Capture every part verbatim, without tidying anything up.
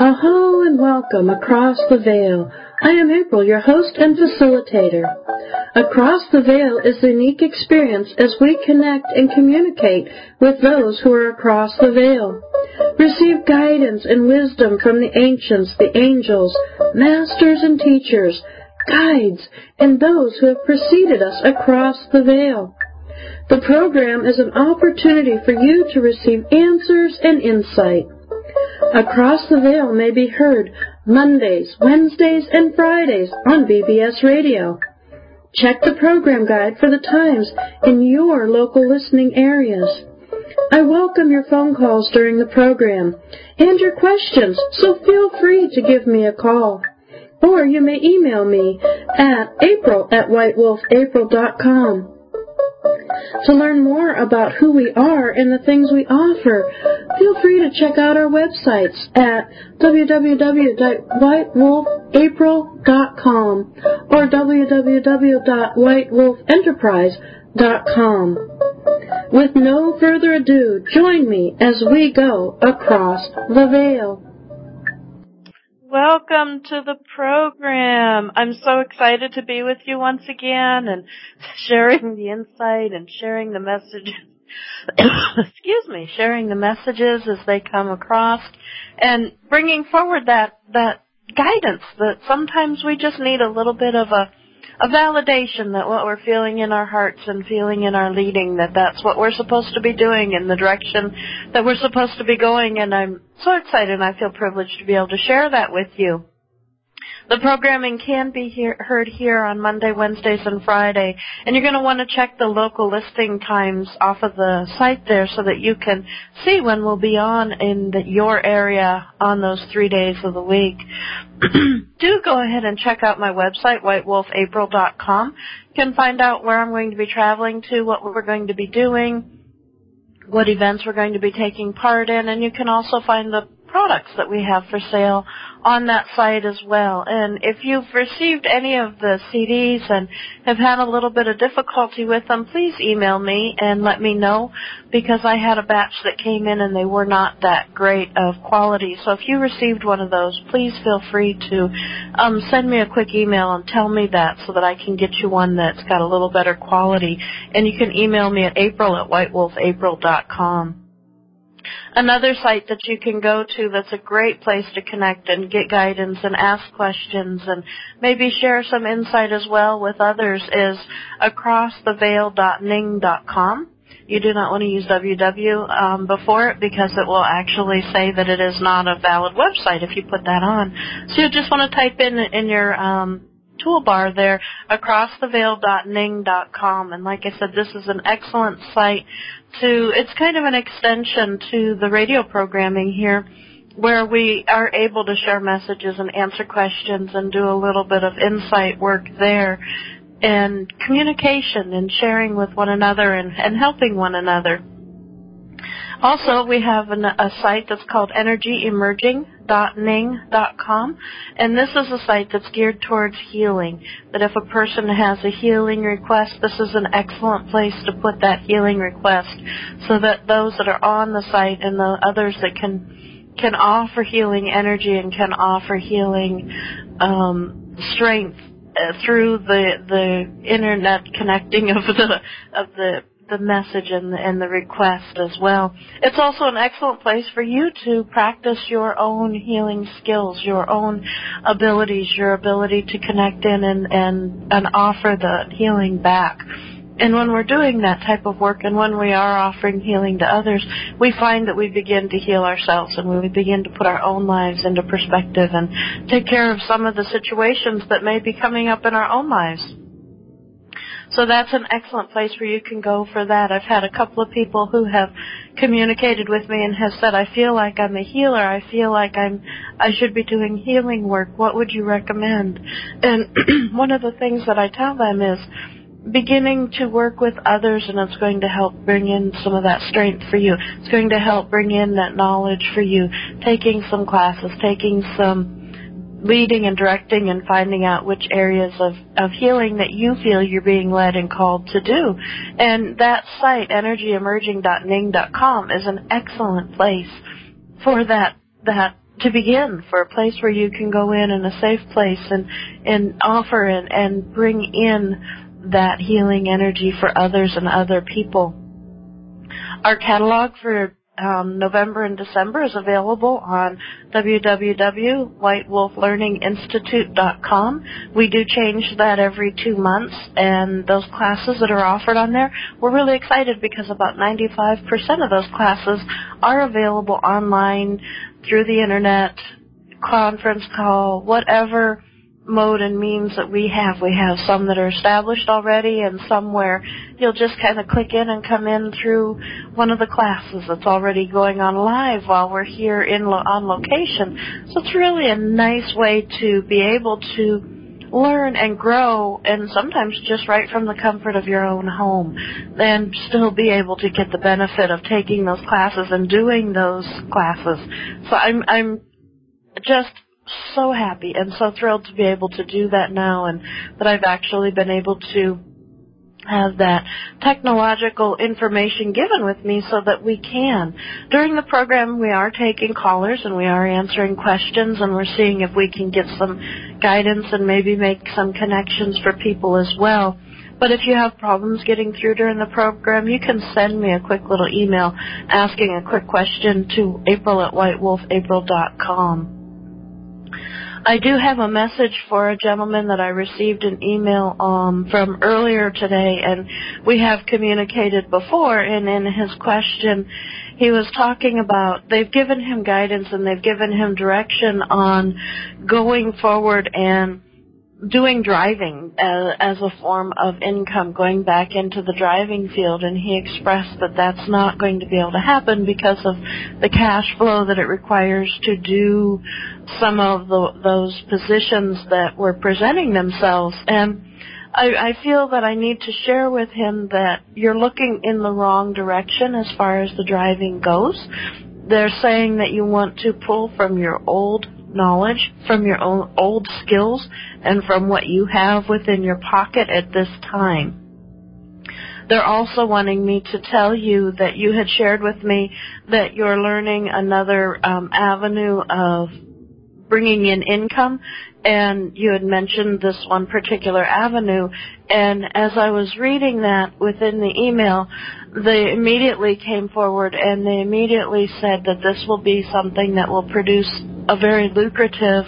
Aho and welcome across the veil. I am April, your host and facilitator. Across the Veil is a unique experience as we connect and communicate with those who are across the veil. Receive guidance and wisdom from the ancients, the angels, masters and teachers, guides, and those who have preceded us across the veil. The program is an opportunity for you to receive answers and insight. Across the Veil may be heard Mondays, Wednesdays, and Fridays on B B S Radio. Check the program guide for the times in your local listening areas. I welcome your phone calls during the program and your questions, so feel free to give me a call. Or you may email me at april at white wolf april dot com. To learn more about who we are and the things we offer, feel free to check out our websites at w w w dot white wolf april dot com or w w w dot white wolf enterprise dot com. With no further ado, join me as we go across the veil. Welcome to the program. I'm so excited to be with you once again and sharing the insight and sharing the messages. Excuse me, sharing the messages as they come across and bringing forward that, that guidance that sometimes we just need a little bit of a A validation that what we're feeling in our hearts and feeling in our leading, that that's what we're supposed to be doing in the direction that we're supposed to be going. And I'm so excited and I feel privileged to be able to share that with you. The programming can be hear, heard here on Monday, Wednesdays, and Friday. And you're going to want to check the local listing times off of the site there so that you can see when we'll be on in the, your area on those three days of the week. Do go ahead and check out my website, white wolf april dot com. You can find out where I'm going to be traveling to, what we're going to be doing, what events we're going to be taking part in, and you can also find the products that we have for sale on that site as well. And if you've received any of the C Ds and have had a little bit of difficulty with them, please email me and let me know, because I had a batch that came in and they were not that great of quality. So if you received one of those, please feel free to um, send me a quick email and tell me that so that I can get you one that's got a little better quality. And you can email me at april at white wolf april dot com. Another site that you can go to that's a great place to connect and get guidance and ask questions and maybe share some insight as well with others is across the veil dot ning dot com. You do not want to use W W um, before it, because it will actually say that it is not a valid website if you put that on. So you just want to type in in your um, toolbar there, across the veil dot ning dot com. And like I said, this is an excellent site to, it's kind of an extension to the radio programming here, where we are able to share messages and answer questions and do a little bit of insight work there, and communication and sharing with one another and, and helping one another. Also, we have an, a site that's called energy emerging dot ning dot com, and this is a site that's geared towards healing. That if a person has a healing request, this is an excellent place to put that healing request, so that those that are on the site and the others that can can offer healing energy and can offer healing um, strength uh, through the the internet connecting of the of the the message and the, and the request as well. It's also an excellent place for you to practice your own healing skills, your own abilities, your ability to connect in and, and, and offer the healing back. And when we're doing that type of work and when we are offering healing to others, we find that we begin to heal ourselves and we begin to put our own lives into perspective and take care of some of the situations that may be coming up in our own lives. So that's an excellent place where you can go for that. I've had a couple of people who have communicated with me and have said, I feel like I'm a healer. I feel like I'm, I should be doing healing work. What would you recommend? And one of the things that I tell them is beginning to work with others, and it's going to help bring in some of that strength for you. It's going to help bring in that knowledge for you. Taking some classes, taking some leading and directing and finding out which areas of, of healing that you feel you're being led and called to do. And that site, energy emerging dot ning dot com, is an excellent place for that that to begin, for a place where you can go in in a safe place and, and offer and, and bring in that healing energy for others and other people. Our catalog for um, November and December is available on w w w dot white wolf learning institute dot com. We do change that every two months, and those classes that are offered on there, we're really excited because about ninety-five percent of those classes are available online through the internet, conference call, whatever mode and means that we have. We have some that are established already and some where you'll just kind of click in and come in through one of the classes that's already going on live while we're here in lo- on location. So it's really a nice way to be able to learn and grow, and sometimes just right from the comfort of your own home, and still be able to get the benefit of taking those classes and doing those classes. So I'm I'm just so happy and so thrilled to be able to do that now, and that I've actually been able to have that technological information given with me so that we can. During the program, we are taking callers and we are answering questions, and we're seeing if we can get some guidance and maybe make some connections for people as well. But if you have problems getting through during the program, you can send me a quick little email asking a quick question to April at white wolf april dot com. I do have a message for a gentleman that I received an email um, from earlier today, and we have communicated before, and in his question, he was talking about, they've given him guidance and they've given him direction on going forward and doing driving as, as a form of income, going back into the driving field, and he expressed that that's not going to be able to happen because of the cash flow that it requires to do some of the, those positions that were presenting themselves. And I, I feel that I need to share with him that you're looking in the wrong direction as far as the driving goes. They're saying that you want to pull from your old knowledge, from your own old skills, and from what you have within your pocket at this time. They're also wanting me to tell you that you had shared with me that you're learning another um, avenue of bringing in income, and you had mentioned this one particular avenue, and as I was reading that within the email, they immediately came forward and they immediately said that this will be something that will produce a very lucrative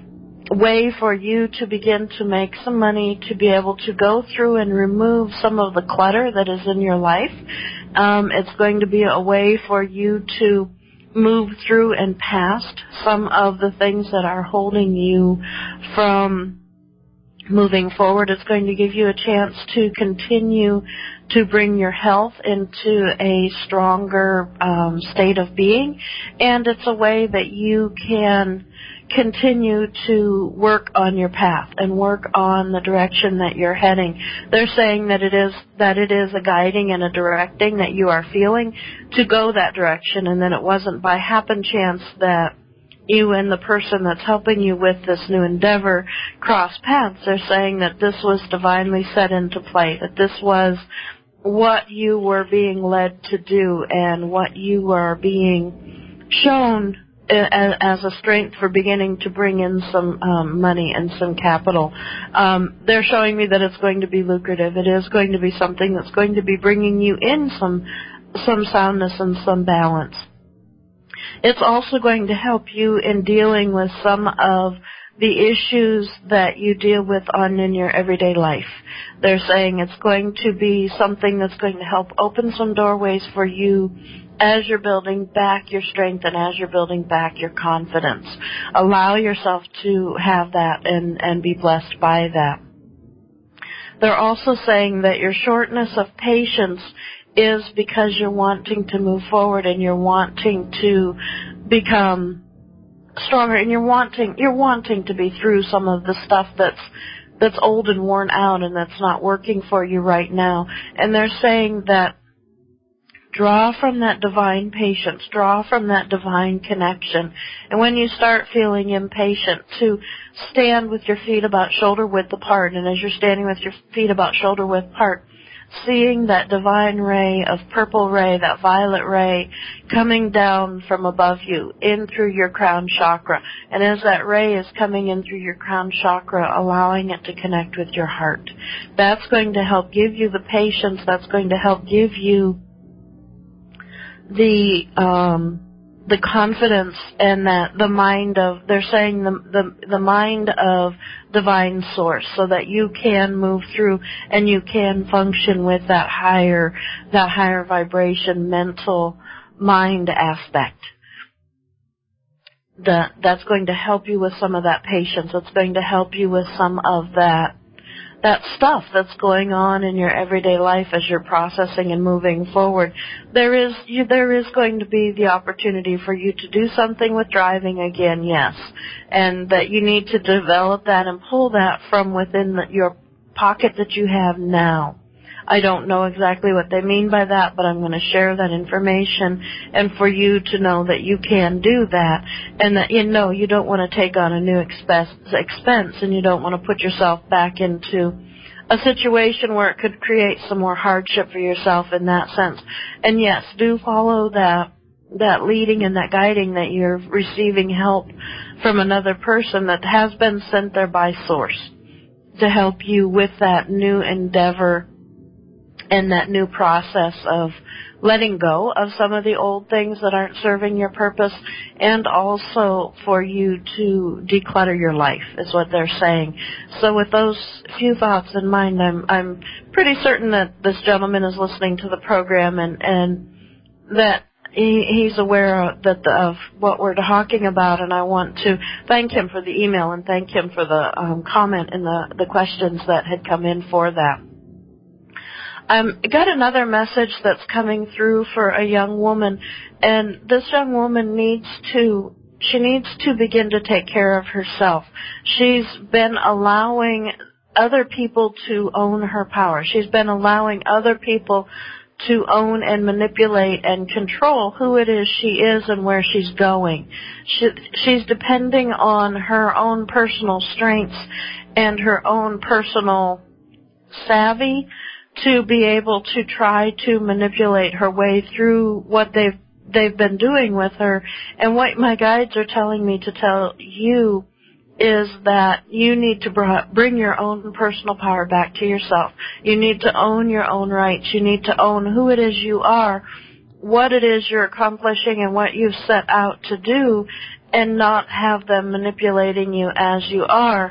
way for you to begin to make some money, to be able to go through and remove some of the clutter that is in your life. Um, it's going to be a way for you to move through and past some of the things that are holding you from moving forward. It's going to give you a chance to continue to bring your health into a stronger um, state of being, and it's a way that you can continue to work on your path and work on the direction that you're heading. They're saying that it is that it is a guiding and a directing that you are feeling to go that direction, and then it wasn't by happen chance that you and the person that's helping you with this new endeavor cross paths. They're saying that this was divinely set into play, that this was what you were being led to do and what you were being shown as a strength for beginning to bring in some um, money and some capital. Um, they're showing me that it's going to be lucrative. It is going to be something that's going to be bringing you in some some soundness and some balance. It's also going to help you in dealing with some of the issues that you deal with on in your everyday life. They're saying it's going to be something that's going to help open some doorways for you as you're building back your strength and as you're building back your confidence. Allow yourself to have that and, and be blessed by that. They're also saying that your shortness of patience is because you're wanting to move forward and you're wanting to become stronger, and you're wanting you're wanting to be through some of the stuff that's that's old and worn out and that's not working for you right now. And they're saying that draw from that divine patience, draw from that divine connection. And when you start feeling impatient, to stand with your feet about shoulder width apart. And as you're standing with your feet about shoulder width apart, seeing that divine ray of purple ray, that violet ray, coming down from above you, in through your crown chakra. And as that ray is coming in through your crown chakra, allowing it to connect with your heart. That's going to help give you the patience. That's going to help give you the um, the confidence, and that the mind of, they're saying the, the the mind of divine source, so that you can move through and you can function with that higher that higher vibration mental mind aspect. That that's going to help you with some of that patience. It's going to help you with some of that that stuff that's going on in your everyday life as you're processing and moving forward. There is you, there is going to be the opportunity for you to do something with driving again, yes, and that you need to develop that and pull that from within the, your pocket that you have now. I don't know exactly what they mean by that, but I'm going to share that information, and for you to know that you can do that, and that you know you don't want to take on a new expense, expense and you don't want to put yourself back into a situation where it could create some more hardship for yourself in that sense. And yes, do follow that that leading and that guiding, that you're receiving help from another person that has been sent there by source to help you with that new endeavor and that new process of letting go of some of the old things that aren't serving your purpose, and also for you to declutter your life, is what they're saying. So with those few thoughts in mind, I'm I'm pretty certain that this gentleman is listening to the program, and, and that he, he's aware of, that the, of what we're talking about, and I want to thank him for the email and thank him for the um, comment and the, the questions that had come in for that. Um, I got another message that's coming through for a young woman, and this young woman needs to, she needs to begin to take care of herself. She's been allowing other people to own her power. She's been allowing other people to own and manipulate and control who it is she is and where she's going. She, she's depending on her own personal strengths and her own personal savvy to be able to try to manipulate her way through what they've they've been doing with her. And what my guides are telling me to tell you is that you need to bring your own personal power back to yourself. You need to own your own rights. You need to own who it is you are, what it is you're accomplishing, and what you've set out to do, and not have them manipulating you as you are.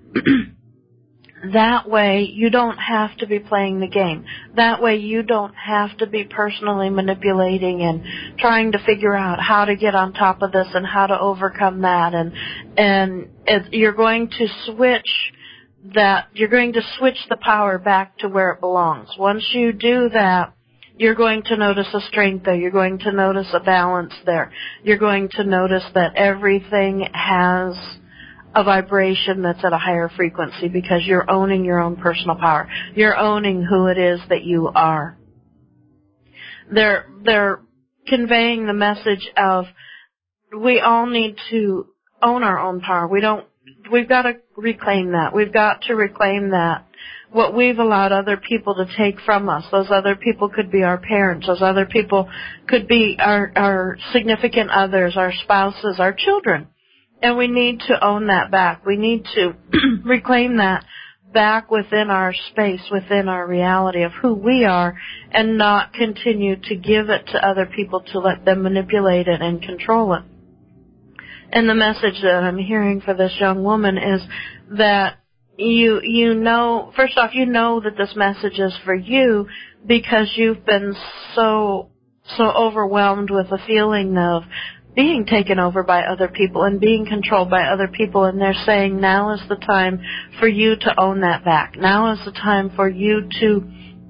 That way, you don't have to be playing the game. That way, you don't have to be personally manipulating and trying to figure out how to get on top of this and how to overcome that. And and it, you're going to switch that. You're going to switch the power back to where it belongs. Once you do that, you're going to notice a strength there. You're going to notice a balance there. You're going to notice that everything has a vibration that's at a higher frequency, because you're owning your own personal power. You're owning who it is that you are. They're, they're conveying the message of we all need to own our own power. We don't, we've got to reclaim that. We've got to reclaim that. What we've allowed other people to take from us. Those other people could be our parents. Those other people could be our, our significant others, our spouses, our children. And we need to own that back. We need to reclaim that back within our space, within our reality of who we are, and not continue to give it to other people to let them manipulate it and control it. And the message that I'm hearing for this young woman is that you, you know, first off, you know that this message is for you because you've been so, so overwhelmed with a feeling of being taken over by other people and being controlled by other people, and they're saying now is the time for you to own that back. Now is the time for you to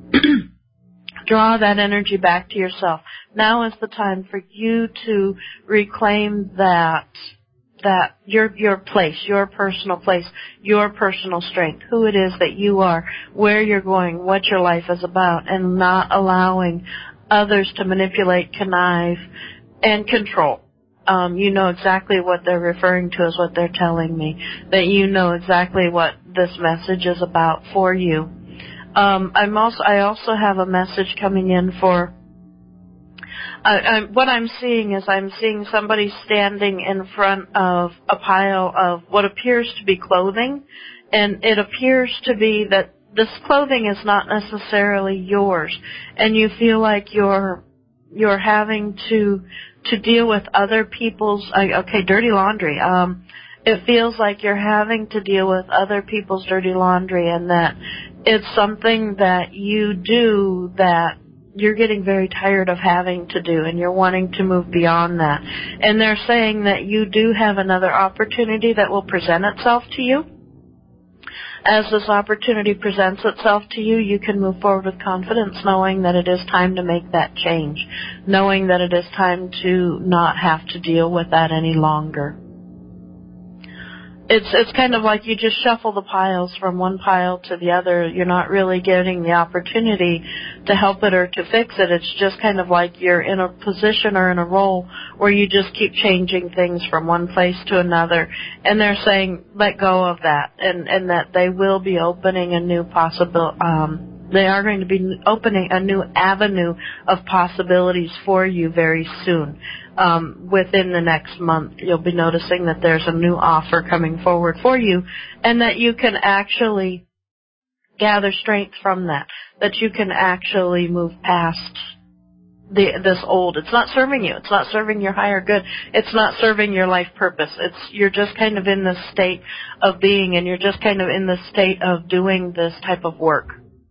draw that energy back to yourself. Now is the time for you to reclaim that that your your place, your personal place, your personal strength, who it is that you are, where you're going, what your life is about, and not allowing others to manipulate, connive, and control. Um, you know exactly what they're referring to is what they're telling me, that you know exactly what this message is about for you. Um, I'm also I also have a message coming in for. Uh, I, what I'm seeing is I'm seeing somebody standing in front of a pile of what appears to be clothing, and it appears to be that this clothing is not necessarily yours, and you feel like you're you're having to to deal with other people's uh, okay dirty laundry. Um, it feels like you're having to deal with other people's dirty laundry, and that it's something that you do that you're getting very tired of having to do, and you're wanting to move beyond that. And they're saying that you do have another opportunity that will present itself to you. As this opportunity presents itself to you, you can move forward with confidence, knowing that it is time to make that change, knowing that it is time to not have to deal with that any longer. It's it's kind of like you just shuffle the piles from one pile to the other. You're not really getting the opportunity to help it or to fix it. It's just kind of like you're in a position or in a role where you just keep changing things from one place to another. And they're saying, let go of that, and, and that they will be opening a new possible, um, they are going to be opening a new avenue of possibilities for you very soon. Um, within the next month, you'll be noticing that there's a new offer coming forward for you, and that you can actually gather strength from that, that you can actually move past the, this old. It's not serving you. It's not serving your higher good. It's not serving your life purpose. It's you're just kind of in this state of being, and you're just kind of in this state of doing this type of work.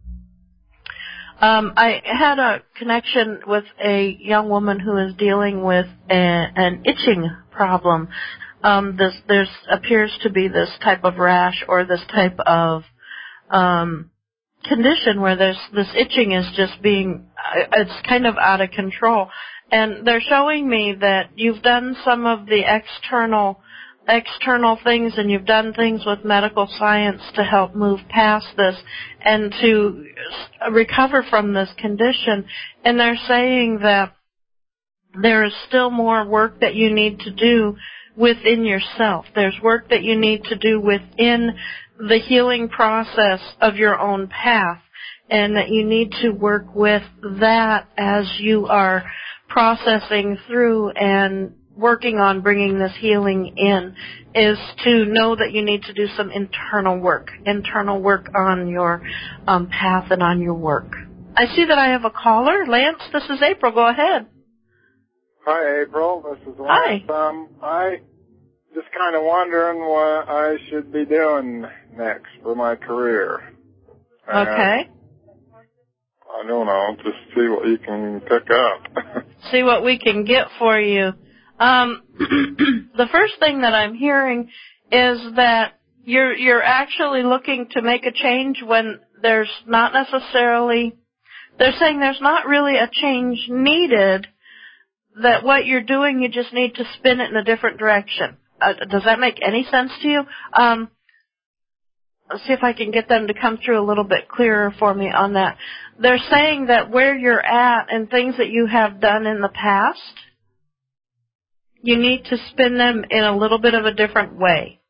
Um, I had a connection with a young woman who is dealing with a, an itching problem. Um, this there's appears to be this type of rash or this type of um, condition where there's this itching is just being it's kind of out of control. And they're showing me that you've done some of the external external things, and you've done things with medical science to help move past this and to recover from this condition. And they're saying that there is still more work that you need to do within yourself. There's work that you need to do within the healing process of your own path, and that you need to work with that as you are processing through and working on bringing this healing in, is to know that you need to do some internal work, internal work on your um, path and on your work. I see that I have a caller. Lance, this is April. Go ahead. Hi, April. This is Lance. Hi. Um, I just kind of wondering what I should be doing next for my career. And Okay. I don't know. Just see what you can pick up. See what we can get for you. Um, the first thing that I'm hearing is that you're you're actually looking to make a change when there's not necessarily, they're saying there's not really a change needed, that what you're doing, you just need to spin it in a different direction. Uh, does that make any sense to you? Um, let's see if I can get them to come through a little bit clearer for me on that. They're saying that where you're at and things that you have done in the past, you need to spin them in a little bit of a different way.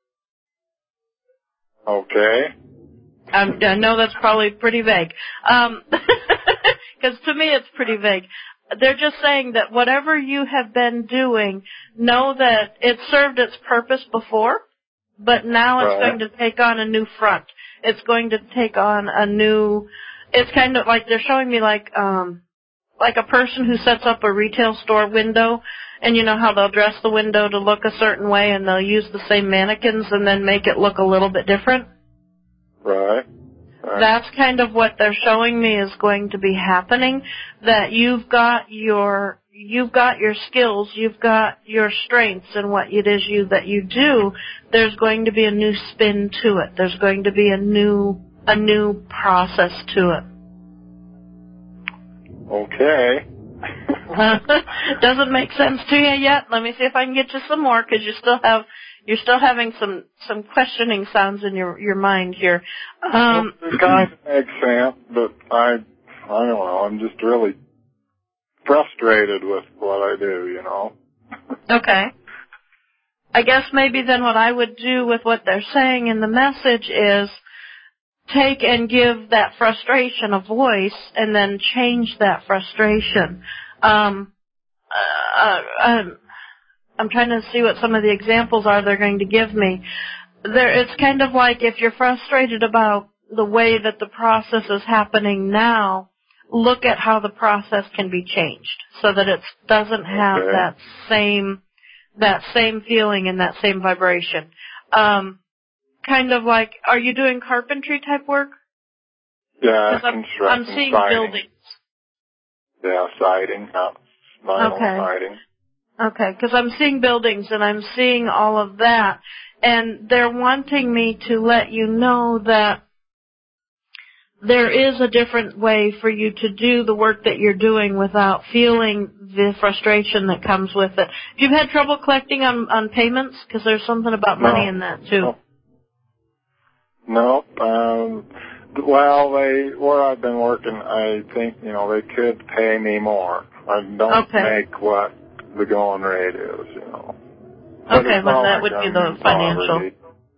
Okay. Um, I know that's probably pretty vague. Um, because to me it's pretty vague. They're just saying that whatever you have been doing, know that it served its purpose before, but now it's Right. going to take on a new front. It's going to take on a new, it's kind of like they're showing me like, um, like a person who sets up a retail store window, and you know how they'll dress the window to look a certain way, and they'll use the same mannequins and then make it look a little bit different? Right. Right. That's kind of what they're showing me is going to be happening, that you've got your you've got your skills, you've got your strengths and what it is you that you do. There's going to be a new spin to it. There's going to be a new a new process to it. Okay. Doesn't make sense to you yet? Let me see if I can get you some more, because you still have you're still having some some questioning sounds in your your mind here. Um, well, it kind of makes sense, but I I don't know. I'm just really frustrated with what I do. You know. Okay. I guess maybe then what I would do with what they're saying in the message is take and give that frustration a voice and then change that frustration. Um, uh, I'm, I'm trying to see what some of the examples are they're going to give me. There, it's kind of like if you're frustrated about the way that the process is happening now, look at how the process can be changed so that it doesn't have Okay. that same that same feeling and that same vibration. Um, kind of like, are you doing carpentry type work? Yeah, I'm, construction, I'm seeing siding. buildings. Yeah, siding, not vinyl Okay. siding. Okay, because I'm seeing buildings and I'm seeing all of that, and they're wanting me to let you know that there is a different way for you to do the work that you're doing without feeling the frustration that comes with it. You've had trouble collecting on, on payments? Because there's something about money No. in that, too. No. Nope. Um, well, they where I've been working, I think, you know, they could pay me more. I don't Okay. make what the going rate is, you know. But Okay, it's well, not that like would be I'm the in financial. poverty.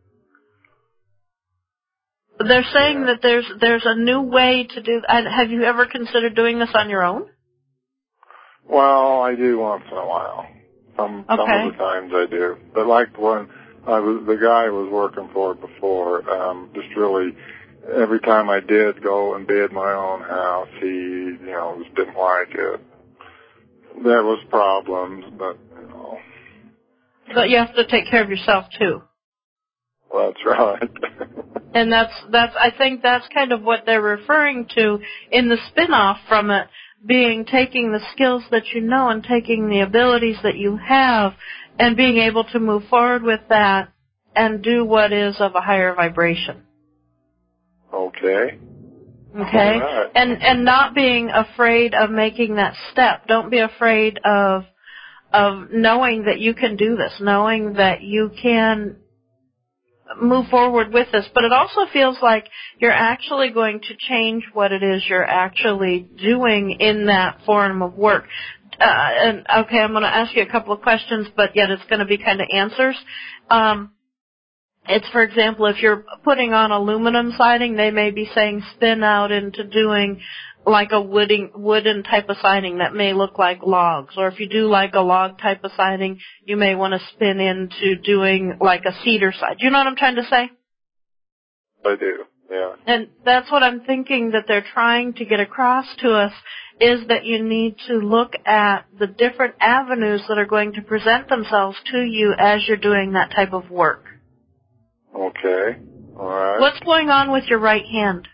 They're saying Yeah. that there's there's a new way to do. And have you ever considered doing this on your own? Well, I do once in a while. Some some Okay. of the times I do. But like when I was the guy I was working for before, um, just really every time I did go and bid my own house, he you know just didn't like it. There was problems, but you know. But you have to take care of yourself too. Well, that's right. And that's that's I think that's kind of what they're referring to in the spin-off from it, being taking the skills that you know and taking the abilities that you have and being able to move forward with that and do what is of a higher vibration. Okay. Okay? Right. And and not being afraid of making that step. Don't be afraid of of knowing that you can do this, knowing that you can move forward with this. But it also feels like you're actually going to change what it is you're actually doing in that form of work. Uh, and okay, I'm going to ask you a couple of questions, but yet it's going to be kind of answers. Um, it's, for example, if you're putting on aluminum siding, they may be saying spin out into doing like a wooden, wooden type of siding that may look like logs. Or if you do like a log type of siding, you may want to spin into doing like a cedar side. Do you know what I'm trying to say? I do, yeah. And that's what I'm thinking that they're trying to get across to us, is that you need to look at the different avenues that are going to present themselves to you as you're doing that type of work. Okay. All right. What's going on with your right hand?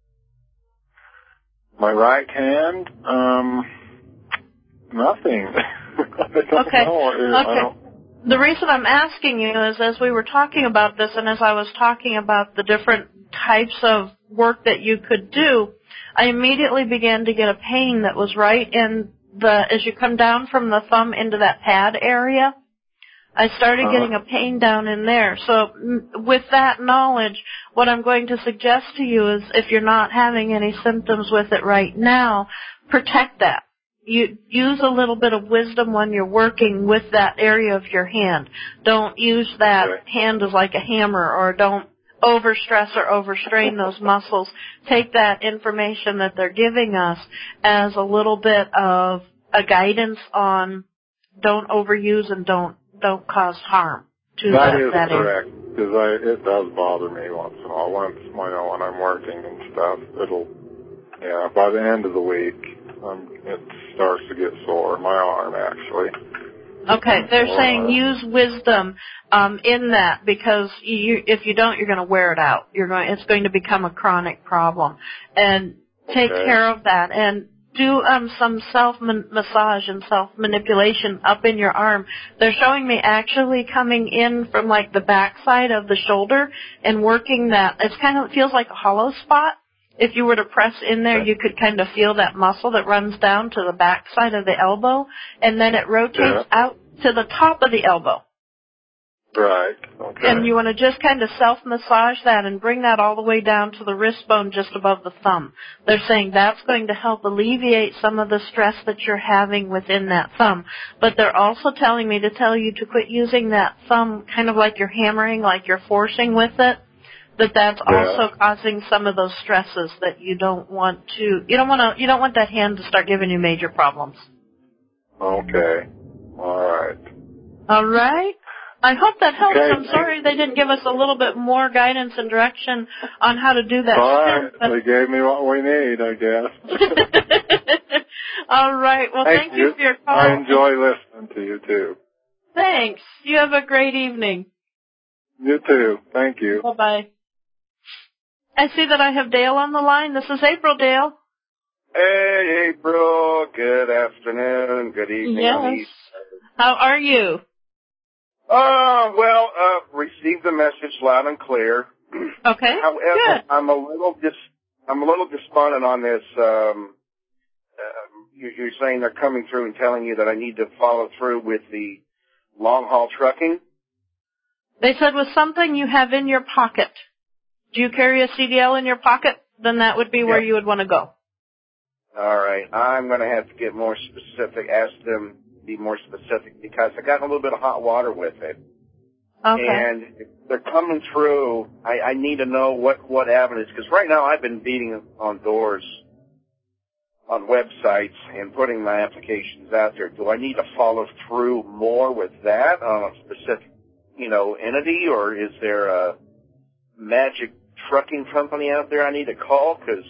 My right hand, um, nothing. I don't Okay. know. I Okay. don't... The reason I'm asking you is as we were talking about this and as I was talking about the different types of work that you could do, I immediately began to get a pain that was right in the, as you come down from the thumb into that pad area. I started Uh-huh. getting a pain down in there. So with that knowledge, what I'm going to suggest to you is if you're not having any symptoms with it right now, protect that. You use a little bit of wisdom when you're working with that area of your hand. Don't use that Okay. hand as like a hammer, or don't overstress or overstrain those muscles. Take that information that they're giving us as a little bit of a guidance on don't overuse and don't don't cause harm to That that, is that correct, because I it does bother me once in a while. Once, you know, when I'm working and stuff, it'll, yeah, by the end of the week, um, it starts to get sore. My arm, actually. Okay, they're Or, saying use wisdom um, in that, because you, if you don't, you're going to wear it out. You're going, it's going to become a chronic problem, and take Okay. care of that. And do um, some self-massage and self-manipulation up in your arm. They're showing me actually coming in from like the backside of the shoulder and working that. It's kind of, it feels like a hollow spot. If you were to press in there, you could kind of feel that muscle that runs down to the backside of the elbow, and then it rotates Yeah. out to the top of the elbow. Right. Okay. And you want to just kind of self-massage that and bring that all the way down to the wrist bone just above the thumb. They're saying that's going to help alleviate some of the stress that you're having within that thumb. But they're also telling me to tell you to quit using that thumb kind of like you're hammering, like you're forcing with it. that that's Yeah. also causing some of those stresses that you don't want to, you don't want to, you don't want that hand to start giving you major problems. Okay. All right. All right. I hope that helps. Okay. I'm sorry they didn't give us a little bit more guidance and direction on how to do that. All right. They gave me what we need, I guess. All right. Well, thank, thank you. you for your call. I enjoy listening to you, too. Thanks. You have a great evening. You, too. Thank you. Bye-bye. I see that I have Dale on the line. This is April, Dale. Hey, April. Good afternoon. Good evening. Yes. How are you? Uh, well, uh, received the message loud and clear. Okay. However, good. I'm a little dis, I'm a little despondent on this. Um, uh, you, you're saying they're coming through and telling you that I need to follow through with the long haul trucking. They said with something you have in your pocket. Do you carry a C D L in your pocket? Then that would be where Yep. you would want to go. All right. I'm going to have to get more specific, ask them to be more specific because I got in a little bit of hot water with it. Okay. And if they're coming through, I, I need to know what, what avenues, because right now I've been beating on doors on websites and putting my applications out there. Do I need to follow through more with that on a specific, you know, entity, or is there a magic trucking company out there I need to call? Because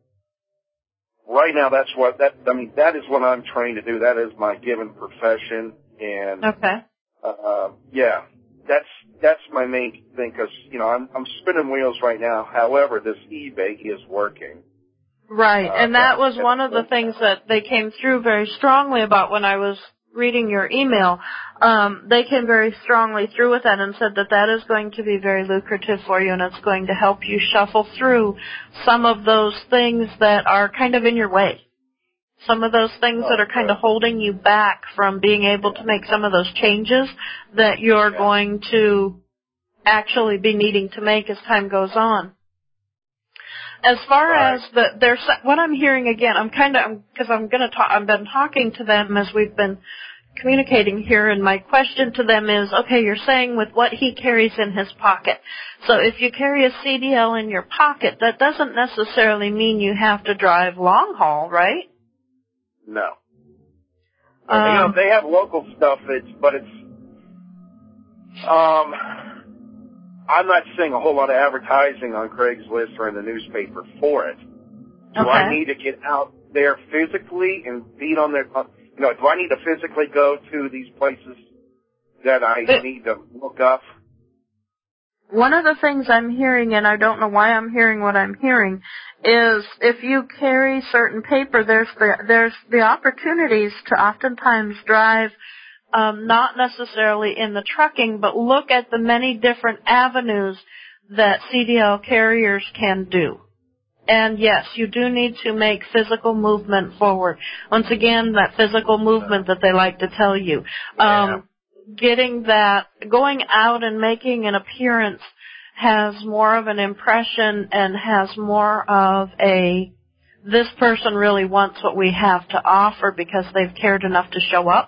right now that's what, that, I mean, that is what I'm trained to do. That is my given profession. And, okay. uh, yeah, that's, that's my main thing because, you know, I'm, I'm spinning wheels right now. However, this eBay is working. Right. Uh, and that was one of the things that they came through very strongly about when I was reading your email. Um, they came very strongly through with that and said that that is going to be very lucrative for you and it's going to help you shuffle through some of those things that are kind of in your way. Some of those things that are kind of holding you back from being able to make some of those changes that you're Yeah. going to actually be needing to make as time goes on. As far Right. as the, there's what I'm hearing again, I'm kind of, because I'm going to talk, I've been talking to them as we've been communicating here, and my question to them is, okay, you're saying with what he carries in his pocket. So if you carry a C D L in your pocket, that doesn't necessarily mean you have to drive long haul, right? No. Um, you know, they have local stuff, it's, but it's, um, I'm not seeing a whole lot of advertising on Craigslist or in the newspaper for it. Do okay. I need to get out there physically and beat on their, you know, do I need to physically go to these places that I it, need to look up? One of the things I'm hearing, and I don't know why I'm hearing what I'm hearing, is if you carry certain paper, there's the, there's the opportunities to oftentimes drive Um, not necessarily in the trucking, but look at the many different avenues that C D L carriers can do. And yes, you do need to make physical movement forward. Once again, that physical movement that they like to tell you. Um, getting that, going out and making an appearance has more of an impression and has more of a, this person really wants what we have to offer because they've cared enough to show up.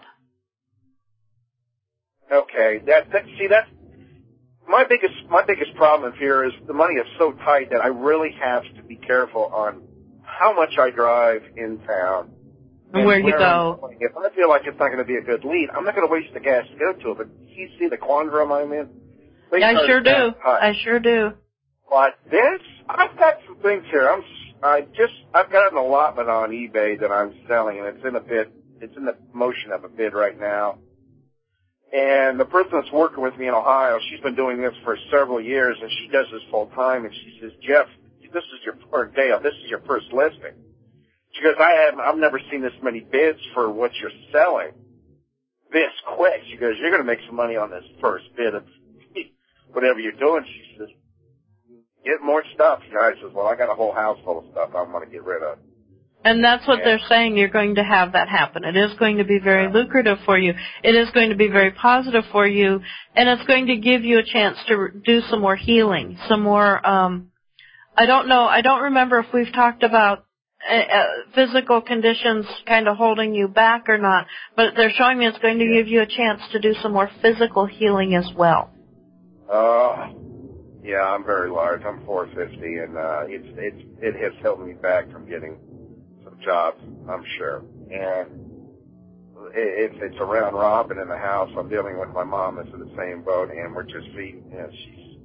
Okay, that, that see that's my biggest my biggest problem here is the money is so tight that I really have to be careful on how much I drive in town and where you go. If I feel like it's not going to be a good lead, I'm not going to waste the gas to go to it. But you see the quandrum I'm in? Yeah, I sure do. I sure do. But this, I've got some things here. I'm I just I've got an allotment on eBay that I'm selling, and it's in a bid. It's in the motion of a bid right now. And the person that's working with me in Ohio, she's been doing this for several years, and she does this full time. And she says, "Jeff, this is your or Dale, this is your first listing." She goes, "I have I've never seen this many bids for what you're selling this quick." She goes, "You're going to make some money on this first bid of whatever you're doing." She says, "Get more stuff." The guy says, "Well, I got a whole house full of stuff I want to get rid of." And that's what they're saying. You're going to have that happen. It is going to be very lucrative for you. It is going to be very positive for you. And it's going to give you a chance to do some more healing, some more, um, I don't know, I don't remember if we've talked about uh, uh, physical conditions kind of holding you back or not, but they're showing me it's going to give you a chance to do some more physical healing as well. Uh, Yeah, I'm very large. I'm four fifty, and uh, it's it's it has held me back from getting some jobs, I'm sure. And if it's around Robin in the house, I'm dealing with my mom that's in the same boat, and we're just feeding. You know, she's.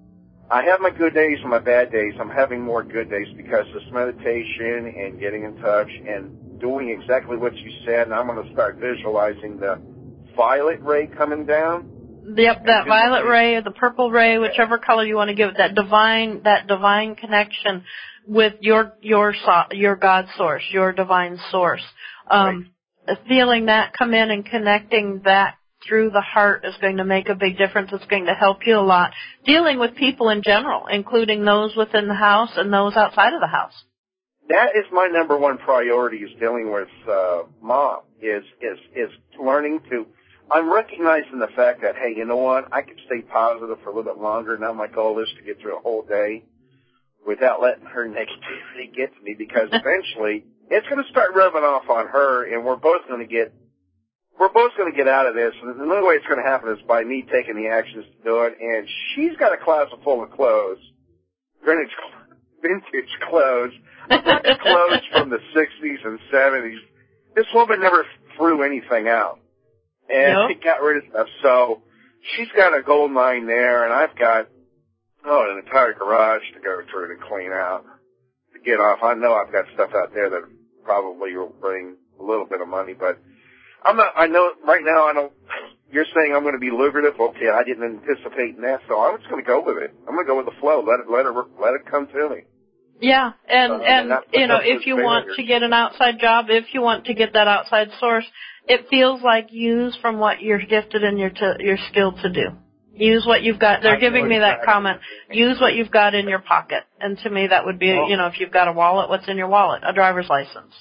I have my good days and my bad days. I'm having more good days because this meditation and getting in touch and doing exactly what you said. And I'm going to start visualizing the violet ray coming down. Yep, that violet ray or the purple ray, whichever color you want to give it, that divine, that divine connection with your your your God source, your divine source. Um, right. Feeling that come in and connecting that through the heart is going to make a big difference. It's going to help you a lot. Dealing with people in general, including those within the house and those outside of the house. That is my number one priority, is dealing with uh, Mom, is, is, is learning to, I'm recognizing the fact that, hey, you know what, I can stay positive for a little bit longer. Now my goal is to get through a whole day without letting her negativity get to me, because eventually it's going to start rubbing off on her, and we're both going to get We're both going to get out of this, and the only way it's going to happen is by me taking the actions to do it. And she's got a closet full of clothes, vintage, vintage clothes, clothes from the sixties and seventies. This woman never threw anything out, and nope. She got rid of stuff. So she's got a gold mine there, and I've got oh an entire garage to go through to clean out to get off. I know I've got stuff out there that probably will bring a little bit of money, but. I'm not, I know right now I don't, you're saying I'm going to be lucrative. Okay, I didn't anticipate that, so I'm just going to go with it. I'm going to go with the flow. Let it, let it, let it come to me. Yeah, and, uh, and, and you know, if you want failures. to get an outside job, if you want to get that outside source, it feels like use from what you're gifted and you're, to, you're skilled to do. Use what you've got. They're giving me that comment. Use what you've got in your pocket. And to me that would be, well, you know, if you've got a wallet, what's in your wallet? A driver's license.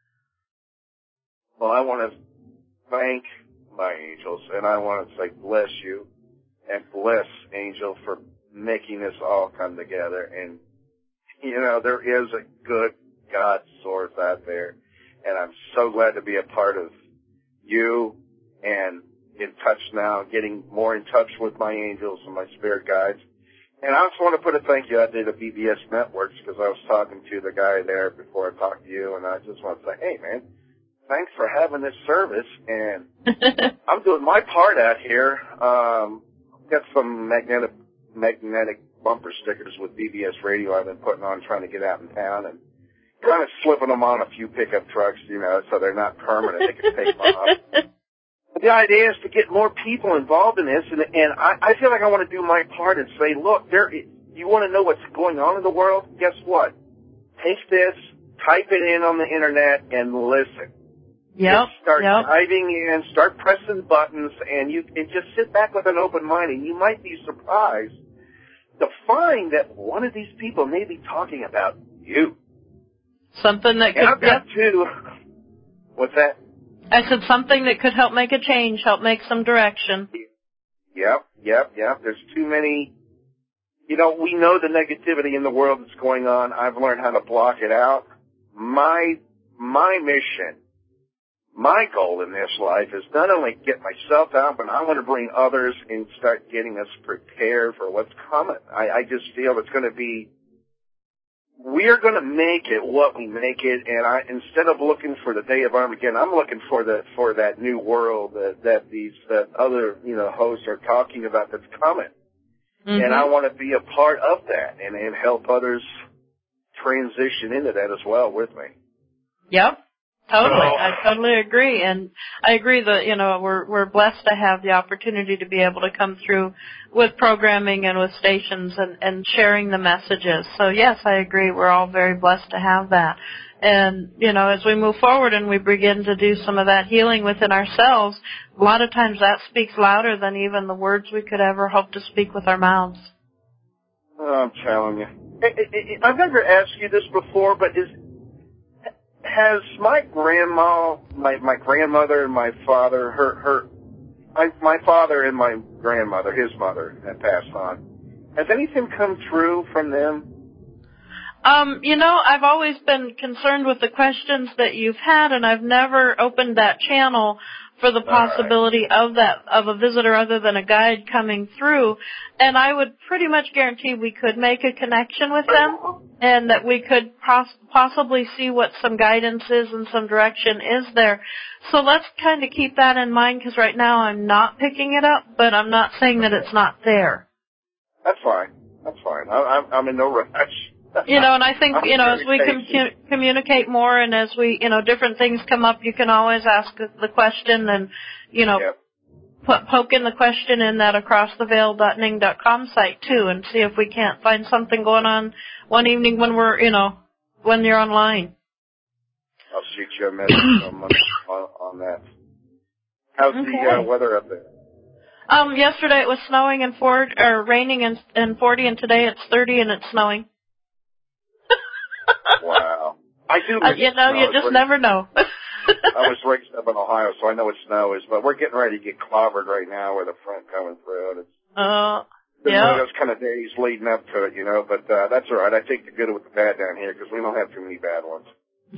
Well, I want to thank my angels, and I want to say bless you and bless Angel for making this all come together. And, you know, there is a good God source out there, and I'm so glad to be a part of you and in touch now, getting more in touch with my angels and my spirit guides. And I also want to put a thank you out there to B B S Networks, because I was talking to the guy there before I talked to you, and I just want to say, hey, man, thanks for having this service, and I'm doing my part out here. Um, got some magnetic magnetic bumper stickers with B B S Radio I've been putting on, trying to get out in town, and kind of slipping them on a few pickup trucks, you know, so they're not permanent. They can take them off. But the idea is to get more people involved in this, and, and I, I feel like I want to do my part and say, look, there, you want to know what's going on in the world? Guess what? Take this, type it in on the internet, and listen. Yep, just start yep. diving in, start pressing buttons, and you and just sit back with an open mind, and you might be surprised to find that one of these people may be talking about you. Something that could... And I've got two... What's that? I said something that could help make a change, help make some direction. Yep, yep, yep. There's too many... You know, we know the negativity in the world that's going on. I've learned how to block it out. My My mission... My goal in this life is not only get myself out, but I want to bring others and start getting us prepared for what's coming. I, I just feel it's going to be, we're going to make it what we make it, and I, instead of looking for the day of Armageddon, I'm looking for the, for that new world that, that these, that other, you know, hosts are talking about that's coming. Mm-hmm. And I want to be a part of that and, and help others transition into that as well with me. Yep. Totally. I totally agree. And I agree that, you know, we're, we're blessed to have the opportunity to be able to come through with programming and with stations and, and sharing the messages. So yes, I agree. We're all very blessed to have that. And, you know, as we move forward and we begin to do some of that healing within ourselves, a lot of times that speaks louder than even the words we could ever hope to speak with our mouths. Oh, I'm telling you. I've never asked you this before, but is, has my grandma, my, my grandmother and my father, her, her, my, my father and my grandmother, his mother, had passed on. Has anything come true from them? Um, you know, I've always been concerned with the questions that you've had, and I've never opened that channel for the possibility right. of that, of a visitor other than a guide coming through. And I would pretty much guarantee we could make a connection with them and that we could pos- possibly see what some guidance is and some direction is there. So let's kind of keep that in mind, because right now I'm not picking it up, but I'm not saying that it's not there. That's fine. That's fine. I, I'm, I'm in no rush. You know, and I think, you know, as we com- communicate more and as we, you know, different things come up, you can always ask the question and, you know, yep. put, poke in the question in that across the veil dot ning dot com site, too, and see if we can't find something going on one evening when we're, you know, when you're online. I'll shoot you a message on, on, on that. How's okay. the uh, weather up there? Um, yesterday it was snowing and Ford, or raining and, and forty, and today it's thirty and it's snowing. Wow. I do uh, You know, you just raised, never know. I was raised up in Ohio, so I know what snow is, but we're getting ready to get clobbered right now with a front coming through. It's uh, been yeah. one of those kind of days leading up to it, you know, but uh, that's all right. I take the good with the bad down here because we don't have too many bad ones.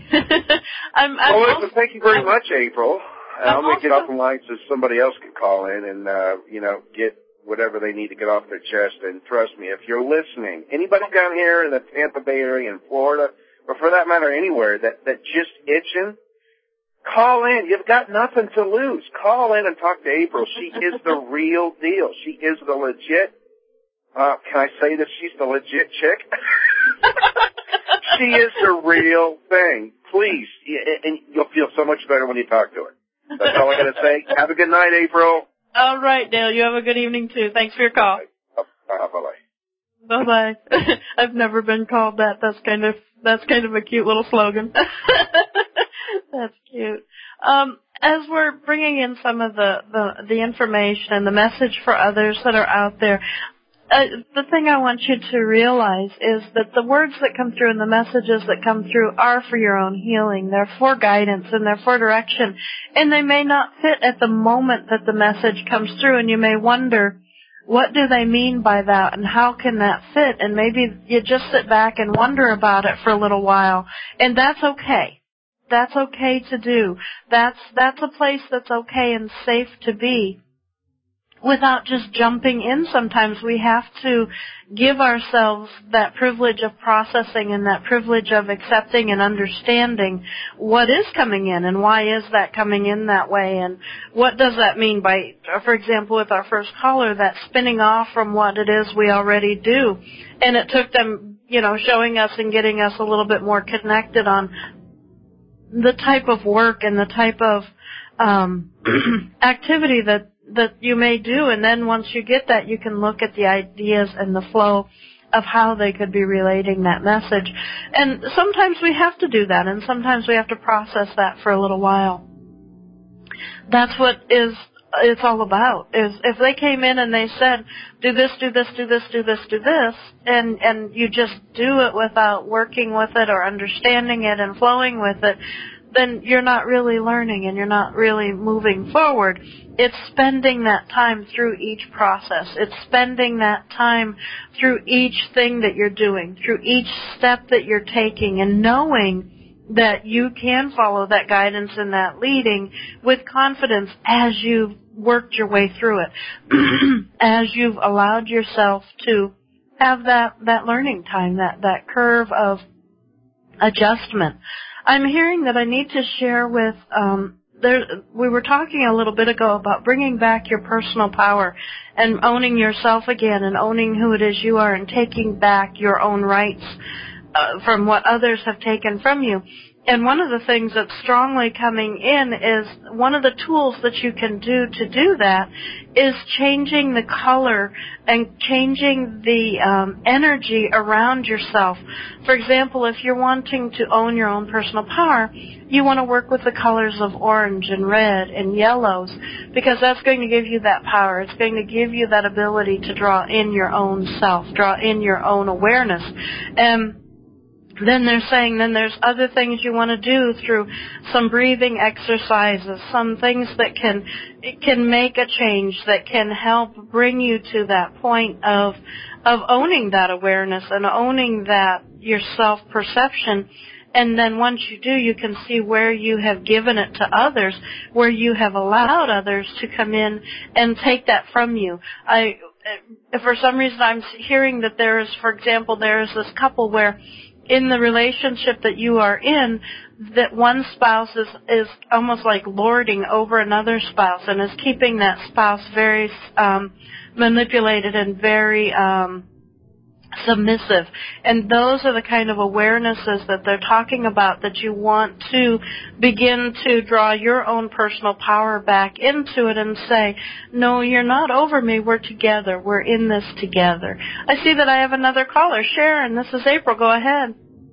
I'm, I'm well, also, listen, thank you very I'm, much, April. I'm I'm going to get also, off the line so somebody else can call in and, uh, you know, get whatever they need to get off their chest. And trust me, if you're listening, anybody down here in the Tampa Bay area in Florida, or for that matter anywhere, that, that just itching, call in. You've got nothing to lose. Call in and talk to April. She is the real deal. She is the legit, uh, can I say that she's the legit chick? She is the real thing. Please, and you'll feel so much better when you talk to her. That's all I got to say. Have a good night, April. All right, Dale. You have a good evening, too. Thanks for your call. Uh, bye-bye. Bye-bye. I've never been called that. That's kind of that's kind of a cute little slogan. That's cute. Um, as we're bringing in some of the, the, the information and the message for others that are out there, uh, the thing I want you to realize is that the words that come through and the messages that come through are for your own healing. They're for guidance and they're for direction. And they may not fit at the moment that the message comes through, and you may wonder, what do they mean by that and how can that fit? And maybe you just sit back and wonder about it for a little while. And that's okay. That's okay to do. That's, that's a place that's okay and safe to be. Without just jumping in, sometimes we have to give ourselves that privilege of processing and that privilege of accepting and understanding what is coming in and why is that coming in that way, and what does that mean by, for example, with our first caller, that spinning off from what it is we already do. And it took them, you know, showing us and getting us a little bit more connected on the type of work and the type of um, activity that that you may do, and then once you get that, you can look at the ideas and the flow of how they could be relating that message. And sometimes we have to do that, and sometimes we have to process that for a little while. That's what is it's all about, is if they came in and they said, do this, do this, do this, do this, do this, and, and you just do it without working with it or understanding it and flowing with it, then you're not really learning and you're not really moving forward. It's spending that time through each process. It's spending that time through each thing that you're doing, through each step that you're taking, and knowing that you can follow that guidance and that leading with confidence as you've worked your way through it, as you've allowed yourself to have that, that learning time, that, that curve of adjustment. I'm hearing that I need to share with, um, there, we were talking a little bit ago about bringing back your personal power and owning yourself again and owning who it is you are and taking back your own rights uh, from what others have taken from you. And one of the things that's strongly coming in is one of the tools that you can do to do that is changing the color and changing the um, energy around yourself. For example, if you're wanting to own your own personal power, you want to work with the colors of orange and red and yellows, because that's going to give you that power. It's going to give you that ability to draw in your own self, draw in your own awareness. And then they're saying then there's other things you want to do through some breathing exercises, some things that can can make a change, that can help bring you to that point of of owning that awareness and owning that your self-perception. And then once you do, you can see where you have given it to others, where you have allowed others to come in and take that from you. I, for some reason, I'm hearing that there is, for example, there is this couple where in the relationship that you are in, that one spouse is, is almost like lording over another spouse and is keeping that spouse very um, manipulated and very um, submissive. And those are the kind of awarenesses that they're talking about, that you want to begin to draw your own personal power back into it and say, no, you're not over me, we're together, we're in this together. I see that I have another caller. Sharon, this is April, go ahead.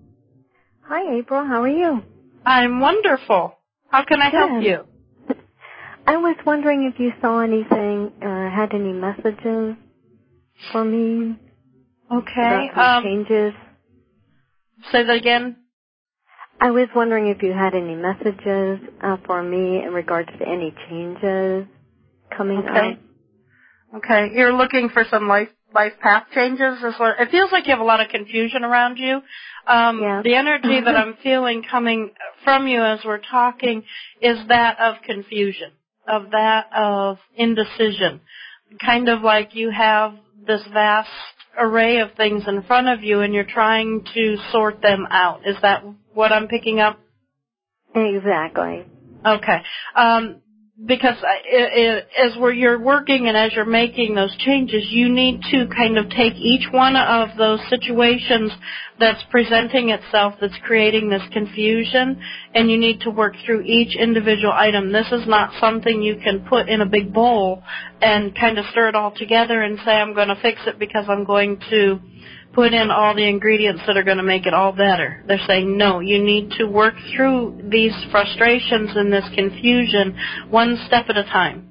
Hi, April, how are you? I'm wonderful. How can I Good. help you? I was wondering if you saw anything or had any messages for me. Okay. About some um, changes. Say that again. I was wondering if you had any messages uh, for me in regards to any changes coming okay. up. Okay. You're looking for some life life path changes. Is what, it feels like you have a lot of confusion around you. Um, yeah. The energy that I'm feeling coming from you as we're talking is that of confusion, of that of indecision. Kind of like you have this vast array of things in front of you and you're trying to sort them out. Is that what I'm picking up? Exactly. Okay. Um, because I, it, as where you're working and as you're making those changes, you need to kind of take each one of those situations that's presenting itself, that's creating this confusion, and you need to work through each individual item. This is not something you can put in a big bowl and kind of stir it all together and say, I'm going to fix it because I'm going to put in all the ingredients that are going to make it all better. They're saying, no, you need to work through these frustrations and this confusion one step at a time.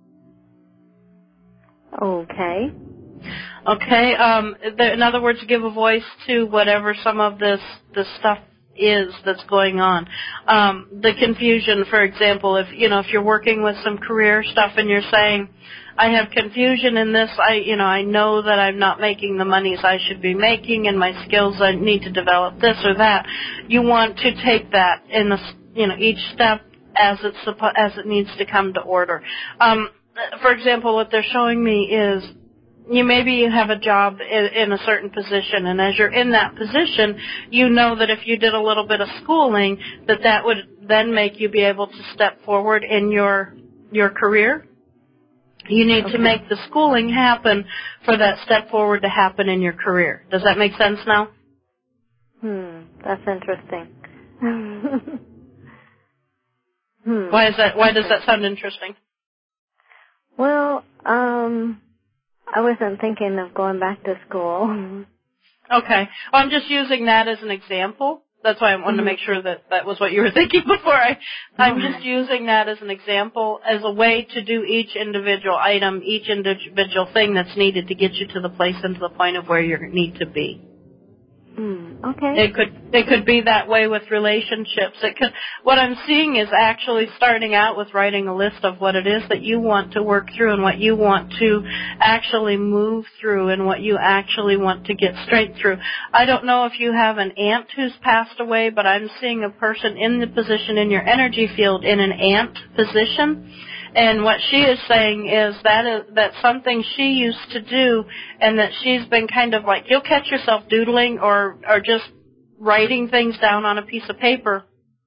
Okay. Okay. Um, in other words, give a voice to whatever some of this, this stuff is that's going on. Um, the confusion, for example, if you know if you're working with some career stuff and you're saying, I have confusion in this, I you know I know that I'm not making the monies I should be making, and my skills, I need to develop this or that. You want to take that in a, you know each step as it's as it needs to come to order. Um, for example, what they're showing me is, you maybe you have a job in, in a certain position, and as you're in that position, you know that if you did a little bit of schooling, that that would then make you be able to step forward in your your career. You need okay. to make the schooling happen for that step forward to happen in your career. Does that make sense now? Hmm, that's interesting. hmm. Why is that? Why does that sound interesting? Well, um, I wasn't thinking of going back to school. Okay. Well, I'm just using that as an example. That's why I wanted mm-hmm. to make sure that that was what you were thinking before. I, I'm just using that as an example, as a way to do each individual item, each individual thing that's needed to get you to the place and to the point of where you need to be. Mm, okay. It could it could be that way with relationships. It could. What I'm seeing is actually starting out with writing a list of what it is that you want to work through and what you want to actually move through and what you actually want to get straight through. I don't know if you have an aunt who's passed away, but I'm seeing a person in the position in your energy field in an aunt position. And what she is saying is that is that's something she used to do, and that she's been kind of like, you'll catch yourself doodling or, or just writing things down on a piece of paper.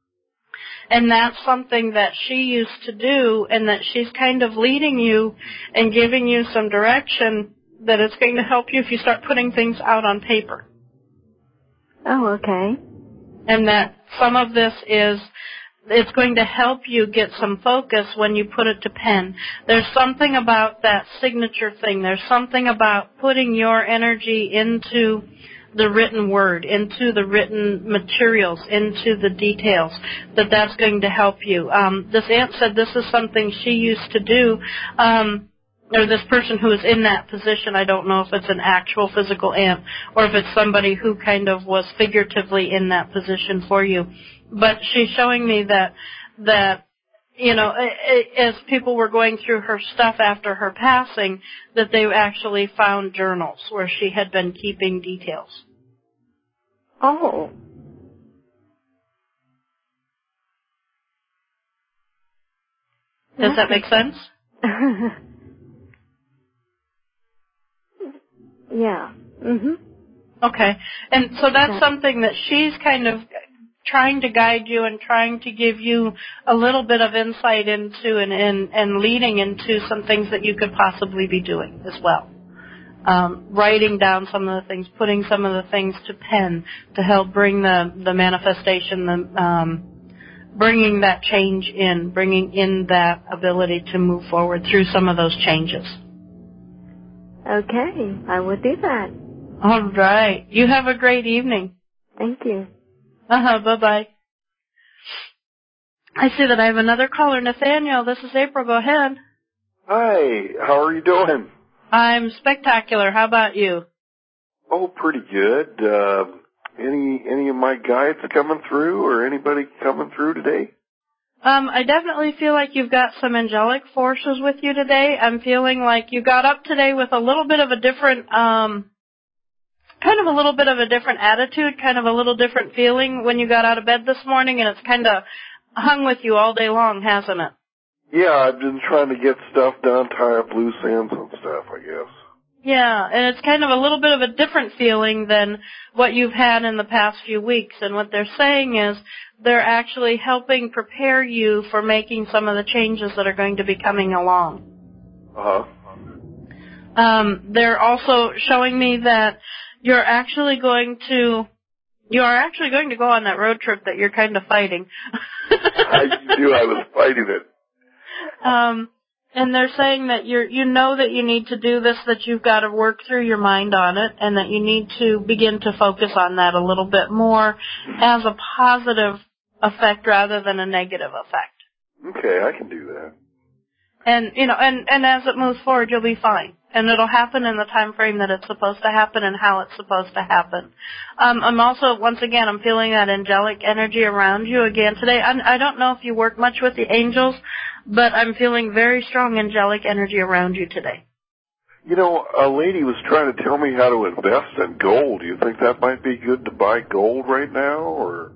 And that's something that she used to do, and that she's kind of leading you and giving you some direction that it's going to help you if you start putting things out on paper. Oh, okay. And that some of this is, it's going to help you get some focus when you put it to pen. There's something about that signature thing. There's something about putting your energy into the written word, into the written materials, into the details, that that's going to help you. Um, this aunt said this is something she used to do, um, or this person who is in that position. I don't know if it's an actual physical aunt or if it's somebody who kind of was figuratively in that position for you. But she's showing me that, that, you know, as people were going through her stuff after her passing, that they actually found journals where she had been keeping details. Oh. Does that make sense? Yeah. Mhm. Okay. And so that's something that she's kind of trying to guide you and trying to give you a little bit of insight into and, and, and leading into some things that you could possibly be doing as well. Um, writing down some of the things, putting some of the things to pen to help bring the, the manifestation, the, um, bringing that change in, bringing in that ability to move forward through some of those changes. Okay, I will do that. All right. You have a great evening. Thank you. Uh-huh, bye-bye. I see that I have another caller, Nathaniel. This is April. Go ahead. Hi, how are you doing? I'm spectacular. How about you? Oh, pretty good. Uh, any any of my guides coming through or anybody coming through today? Um, I definitely feel like you've got some angelic forces with you today. I'm feeling like you got up today with a little bit of a different, um, kind of a little bit of a different attitude, kind of a little different feeling when you got out of bed this morning, and it's kind of hung with you all day long, hasn't it? Yeah, I've been trying to get stuff done, tie up loose ends and stuff, I guess. Yeah, and it's kind of a little bit of a different feeling than what you've had in the past few weeks. And what they're saying is they're actually helping prepare you for making some of the changes that are going to be coming along. Uh-huh. Um, they're also showing me that you're actually going to, you are actually going to go on that road trip that you're kind of fighting. I knew I was fighting it. Um, and they're saying that you're, you know that you need to do this, that you've got to work through your mind on it, and that you need to begin to focus on that a little bit more as a positive effect rather than a negative effect. Okay, I can do that. And, you know, and, and as it moves forward, you'll be fine. And it'll happen in the time frame that it's supposed to happen and how it's supposed to happen. Um, I'm also, once again, I'm feeling that angelic energy around you again today. I, I don't know if you work much with the angels, but I'm feeling very strong angelic energy around you today. You know, a lady was trying to tell me how to invest in gold. Do you think that might be good to buy gold right now, or?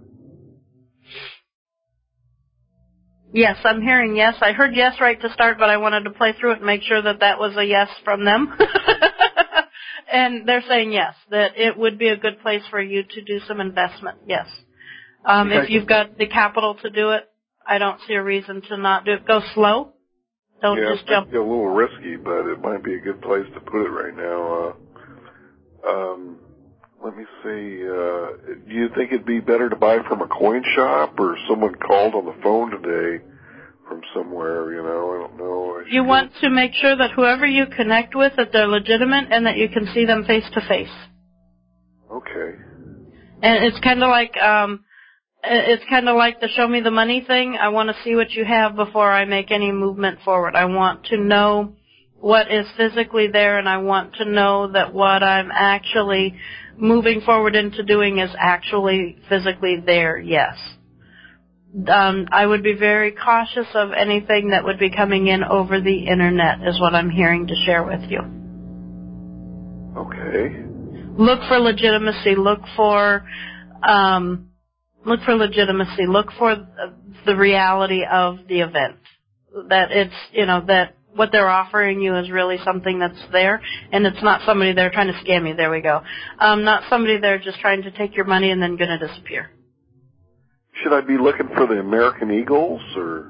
Yes, I'm hearing yes. I heard yes right to start, but I wanted to play through it and make sure that that was a yes from them. And they're saying yes, that it would be a good place for you to do some investment, yes. Um, if you've got the capital to do it, I don't see a reason to not do it. Go slow. Don't yeah, just jump. It's a little risky, but it might be a good place to put it right now. Uh, um, let me see. Uh, do you think it'd be better to buy from a coin shop, or someone called on the phone today from somewhere? You know, I don't know. I You want to make sure that whoever you connect with, that they're legitimate and that you can see them face to face. Okay. And it's kind of like um, it's kind of like the show me the money thing. I want to see what you have before I make any movement forward. I want to know what is physically there, and I want to know that what I'm actually moving forward into doing is actually physically there, yes. Um, I would be very cautious of anything that would be coming in over the internet is what I'm hearing to share with you. Okay. Look for legitimacy. Look for, um, look for legitimacy. Look for the reality of the event. That it's, you know, that what they're offering you is really something that's there, and it's not somebody there trying to scam you. There we go. Um, not somebody there just trying to take your money and then going to disappear. Should I be looking for the American Eagles, or?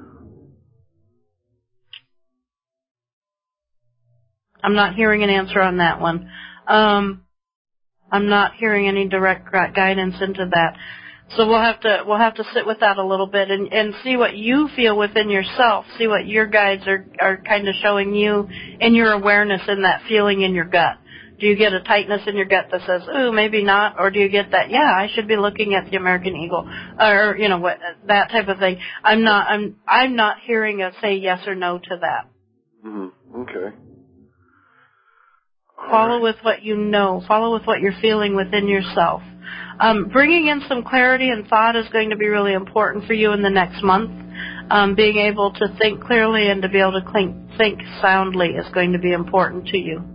I'm not hearing an answer on that one. Um, I'm not hearing any direct guidance into that. So we'll have to we'll have to sit with that a little bit and, and see what you feel within yourself. See what your guides are are kind of showing you in your awareness and that feeling in your gut. Do you get a tightness in your gut that says, "Ooh, maybe not," or do you get that, "Yeah, I should be looking at the American Eagle," or you know what, that type of thing? I'm not I'm I'm not hearing a say yes or no to that. Mm-hmm. Okay. All Follow right. with what you know. Follow with what you're feeling within yourself. Um, bringing in some clarity and thought is going to be really important for you in the next month. Um, being able to think clearly and to be able to think, think soundly is going to be important to you.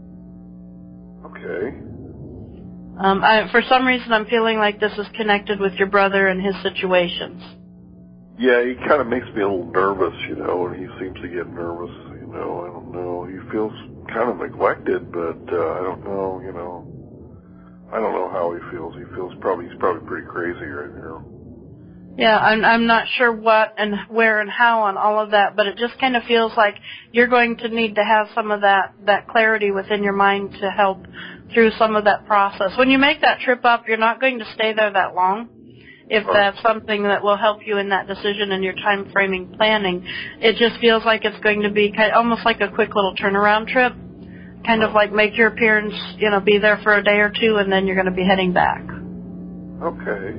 Okay. Um, I, for some reason, I'm feeling like this is connected with your brother and his situations. Yeah, he kind of makes me a little nervous, you know, and he seems to get nervous, you know. I don't know. He feels kind of neglected, but uh, I don't know, you know. I don't know how he feels. He feels probably, he's probably pretty crazy right now. Yeah, I'm, I'm not sure what and where and how on all of that, but it just kind of feels like you're going to need to have some of that, that clarity within your mind to help through some of that process. When you make that trip up, you're not going to stay there that long. If that's something that will help you in that decision and your time framing planning, it just feels like it's going to be kind of almost like a quick little turnaround trip, kind of like make your appearance, you know, be there for a day or two, and then you're going to be heading back. Okay.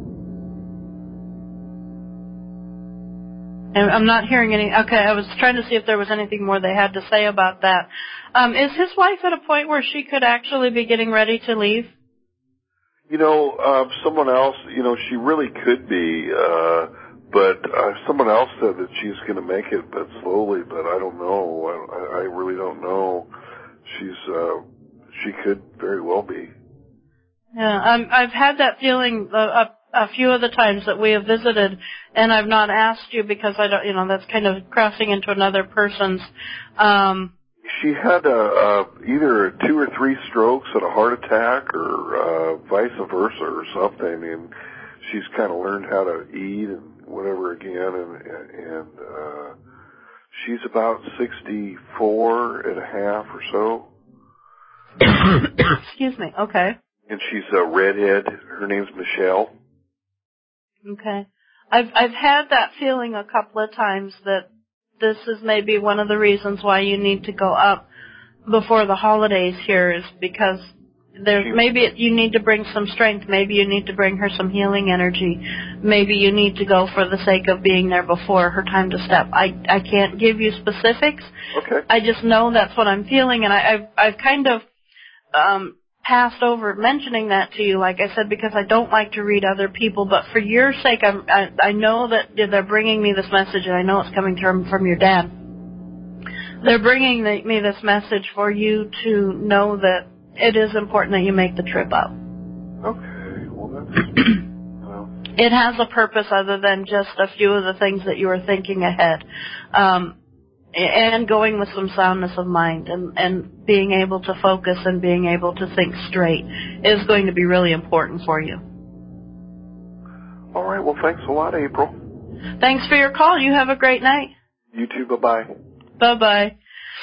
And I'm not hearing any. Okay, I was trying to see if there was anything more they had to say about that. Um, is his wife at a point where she could actually be getting ready to leave? You know, uh, someone else, you know, she really could be, uh, but uh, someone else said that she's going to make it, but slowly, but I don't know. I, I really don't know. She's, uh, she could very well be. Yeah, I'm, I've had that feeling a, a, a few of the times that we have visited, and I've not asked you because I don't, you know, that's kind of crossing into another person's, um, She had uh, uh, either two or three strokes and a heart attack or uh, vice versa or something, and she's kind of learned how to eat and whatever again, and, and uh, she's about sixty-four and a half or so. Excuse me, okay. And she's a redhead. Her name's Michelle. Okay. I've I've had that feeling a couple of times that this is maybe one of the reasons why you need to go up before the holidays here is because there's maybe it, you need to bring some strength. Maybe you need to bring her some healing energy. Maybe you need to go for the sake of being there before her time to step. I I can't give you specifics. Okay. I just know that's what I'm feeling, and I, I've I've kind of um, passed over mentioning that to you, like I said, because I don't like to read other people. But for your sake, I'm, I I know that they're bringing me this message, and I know it's coming from from your dad. They're bringing the, me this message for you to know that it is important that you make the trip up. Okay, well that's... well. It has a purpose other than just a few of the things that you were thinking ahead. Um, and going with some soundness of mind and, and being able to focus and being able to think straight is going to be really important for you. All right, well, thanks a lot, April. Thanks for your call. You have a great night. You too, bye-bye. Bye-bye.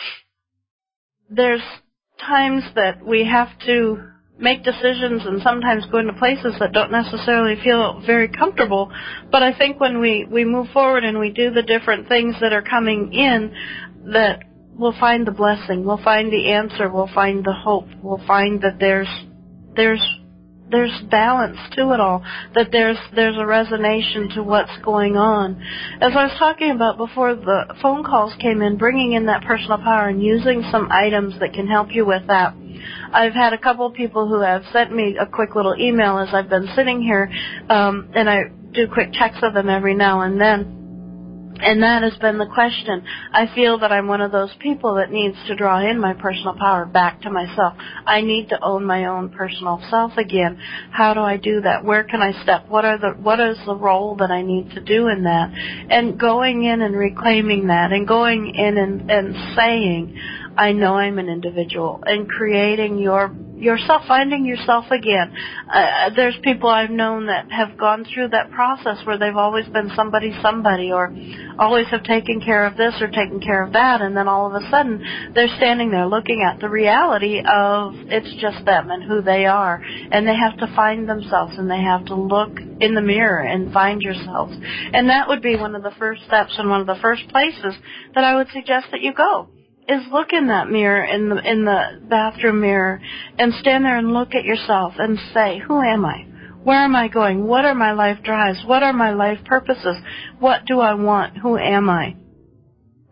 There's times that we have to make decisions and sometimes go into places that don't necessarily feel very comfortable. But I think when we, we move forward and we do the different things that are coming in, that we'll find the blessing, we'll find the answer, we'll find the hope, we'll find that there's there's there's balance to it all, that there's there's a resonation to what's going on. As I was talking about before the phone calls came in, bringing in that personal power and using some items that can help you with that. I've had a couple of people who have sent me a quick little email as I've been sitting here, um, and I do quick checks of them every now and then. And that has been the question. I feel that I'm one of those people that needs to draw in my personal power back to myself. I need to own my own personal self again. How do I do that? Where can I step? What are the what is the role that I need to do in that? And going in and reclaiming that and going in and, and saying, I know I'm an individual, and creating your yourself, finding yourself again. Uh, there's people I've known that have gone through that process where they've always been somebody, somebody, or always have taken care of this or taken care of that, and then all of a sudden they're standing there looking at the reality of it's just them and who they are, and they have to find themselves, and they have to look in the mirror and find yourselves. And that would be one of the first steps and one of the first places that I would suggest that you go. Is look in that mirror, in the in the bathroom mirror, and stand there and look at yourself and say, who am I? Where am I going? What are my life drives? What are my life purposes? What do I want? Who am I?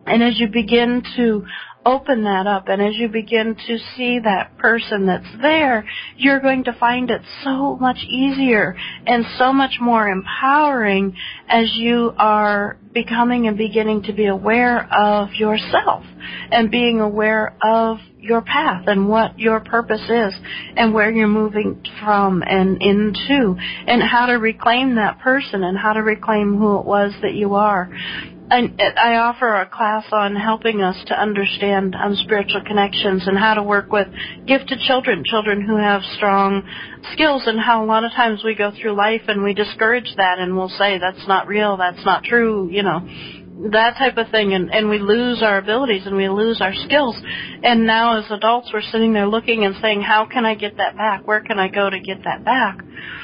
And as you begin to open that up, and as you begin to see that person that's there, you're going to find it so much easier and so much more empowering as you are becoming and beginning to be aware of yourself and being aware of your path and what your purpose is and where you're moving from and into, and how to reclaim that person and how to reclaim who it was that you are. And I offer a class on helping us to understand um, spiritual connections and how to work with gifted children, children who have strong skills, and how a lot of times we go through life and we discourage that and we'll say, that's not real, that's not true, you know, that type of thing, and, and we lose our abilities and we lose our skills. And now as adults, we're sitting there looking and saying, how can I get that back? Where can I go to get that back?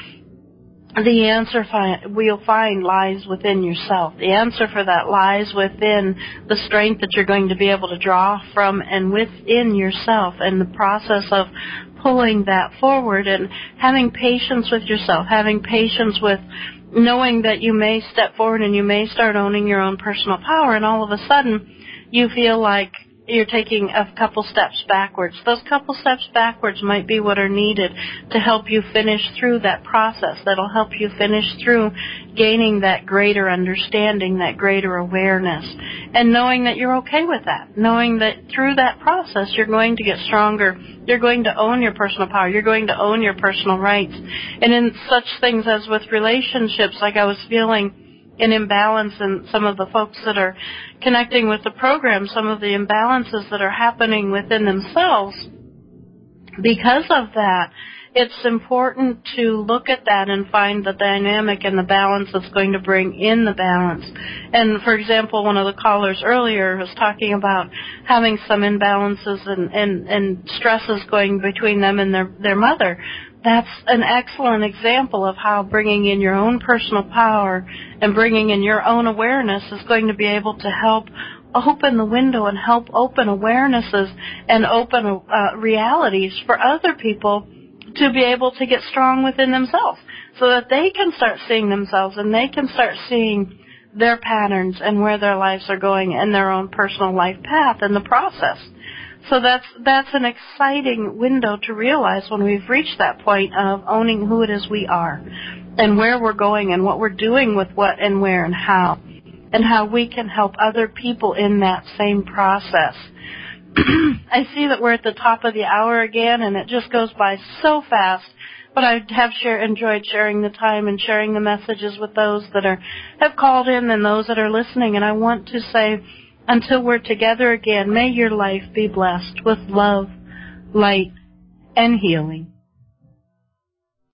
The answer fi- we'll find lies within yourself. The answer for that lies within the strength that you're going to be able to draw from and within yourself, and the process of pulling that forward and having patience with yourself, having patience with knowing that you may step forward and you may start owning your own personal power, and all of a sudden you feel like you're taking a couple steps backwards. Those couple steps backwards might be what are needed to help you finish through that process. That'll help you finish through gaining that greater understanding, that greater awareness, and knowing that you're okay with that, knowing that through that process you're going to get stronger, you're going to own your personal power, you're going to own your personal rights. And in such things as with relationships, like I was feeling an imbalance in some of the folks that are connecting with the program, some of the imbalances that are happening within themselves. Because of that, it's important to look at that and find the dynamic and the balance that's going to bring in the balance. And, for example, one of the callers earlier was talking about having some imbalances and, and, and stresses going between them and their, their mother. That's an excellent example of how bringing in your own personal power and bringing in your own awareness is going to be able to help open the window and help open awarenesses and open uh, realities for other people to be able to get strong within themselves, so that they can start seeing themselves and they can start seeing their patterns and where their lives are going and their own personal life path in the process. So that's that's an exciting window to realize when we've reached that point of owning who it is we are and where we're going and what we're doing with what and where and how, and how we can help other people in that same process. I see that we're at the top of the hour again, and it just goes by so fast, but I have share, enjoyed sharing the time and sharing the messages with those that are have called in and those that are listening. And I want to say, until we're together again, may your life be blessed with love, light, and healing.